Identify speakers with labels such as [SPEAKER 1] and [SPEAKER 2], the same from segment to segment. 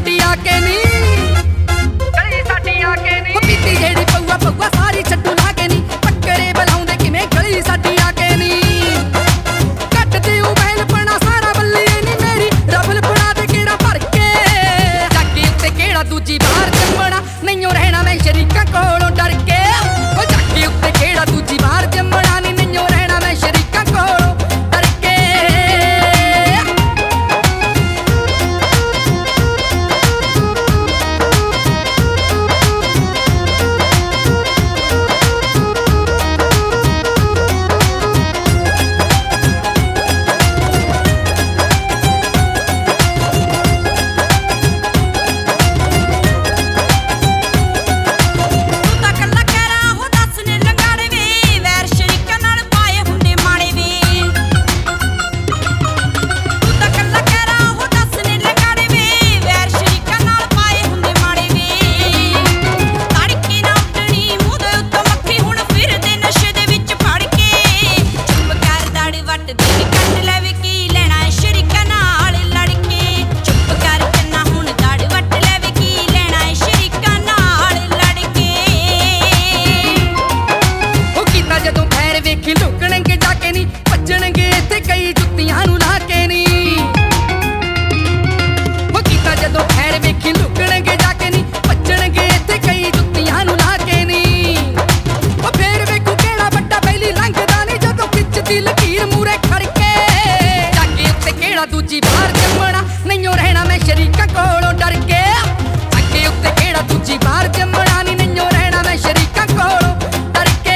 [SPEAKER 1] ਸਾਡੀ ਆ ਕੇ ਨੀ, ਗਲੀ ਸਾਡੀ ਆ ਕੇ ਨੀ। ਪੀਤੀ ਜਿਹੜੀ ਪਊਆ ਪਊਆ ਸਾਰੀ ਛੱਡੂ ਲਾ ਕੇ ਨੀ, ਟੱਕਰੇ ਬੁਲਾਉਂਦੇ ਕਿਵੇਂ ਗਲੀ ਸਾਡੀ ਆ ਕੇ ਨੀ। ਕੱਟਦੇ ਉਹ ਮਹਿਲਪਣਾ ਸਾਰਾ ਬੱਲੀਏ ਨੀ ਮੇਰੀ, ਰਬਲ ਬਣਾ ਦੇ ਕਿਹੜਾ ਭਰ ਕੇ। ਜਾਕੇ ਉੱਤੇ ਕਿਹੜਾ ਦੂਜੀ ਬਾਹਰ ਜੰਮਣਾ, ਨਹੀਂਓ ਰਹਿਣਾ ਮੈਂ ਸ਼ਰੀਕਾਂ ਕੋਲੋਂ ਡਰ ਕੇ। ਉਹ ਜਾਕੇ ਉੱਤੇ ਕਿਹੜਾ ਦੂਜੀ ਬਾਹਰ ਜੰਮਣਾ ਨੀ, ਨਹੀਂਓ ਰਹਿਣਾ ਮੈਂ ਸ਼ਰੀਕਾਂ ਕੋਲੋਂ ਡਰ ਕੇ। ਲੁਕਣਗੇ ਜਾਕੇ ਨੀ, ਭੱਜਣਗੇ ਇੱਥੇ ਕਈ ਜੁੱਤੀਆਂ ਨੂੰ ਲਾ ਕੇ ਨੀ। ਉਹ ਕੀਤਾ ਜਦੋਂ ਖੈਰ ਵੇਖੀ ਲੁਕਣਗੇ ਜਾਕੇ ਨੀ, ਭੱਜਣਗੇ ਇੱਥੇ ਕਈ ਜੁੱਤੀਆਂ ਨੂੰ ਲਾ ਕੇ ਨੀ। ਉਹ ਫੇਰ ਵੇਖੂ ਕਿਹੜਾ ਵੱਡਾ ਪਹਿਲੀ ਲੰਘਦਾ ਨੀ, ਜਦੋਂ ਖਿੱਚਦੀ ਲਕੀਰ ਮੂਰੇ ਖੜ ਕੇ। ਜਾਕੇ ਉੱਤੇ ਕਿਹੜਾ ਦੂਜੀ ਬਾਹਰ ਜੰਮਣਾ, ਨਹੀਂਓ ਰਹਿਣਾ ਮੈਂ ਸ਼ਰੀਕਾਂ ਕੋਲੋਂ ਡਰ ਕੇ। ਜਾਕੇ ਉੱਤੇ ਕਿਹੜਾ ਦੂਜੀ ਬਾਹਰ ਜੰਮਣਾ ਨੀ, ਨਹੀਂਓ ਰਹਿਣਾ ਮੈਂ ਸ਼ਰੀਕਾਂ ਕੋਲੋਂ ਡਰ ਕੇ।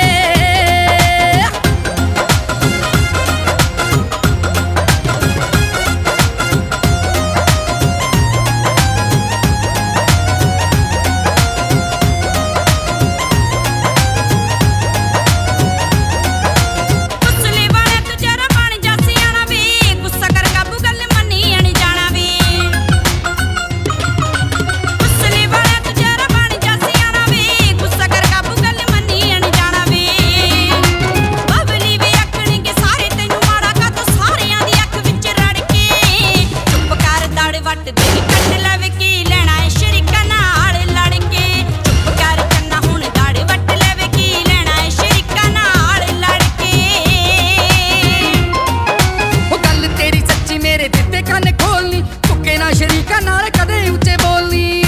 [SPEAKER 1] ਸ਼ਰੀਕਾਂ ਨਾਲ ਕਦੇ ਉੱਚੇ ਬੋਲਨੀ,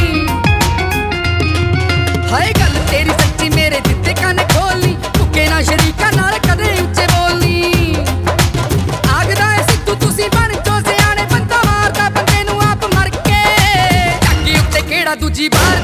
[SPEAKER 1] ਹਾਏ ਗੱਲ ਤੇਰੀ ਸੱਚੀ ਮੇਰੇ ਦਿੱਤੇ ਕੰਨ ਖੋਲਨੀ। ਭੁੱਕੇ ਨਾ ਸ਼ਰੀਕਾਂ ਨਾਲ ਕਦੇ ਉੱਚੇ ਬੋਲਨੀ। ਆਖਦਾ ਏ ਸਿੱਧੂ ਤੁਸੀਂ ਬਣ ਜੋ ਸਿਆਣੇ, ਬੰਦਾ ਮਾਰਦਾ ਬੰਦੇ ਨੂੰ ਆਪ ਮਰ ਕੇ। ਜਾਕੇ ਉੱਤੇ ਕਿਹੜਾ ਦੂਜੀ ਬਾਹਰ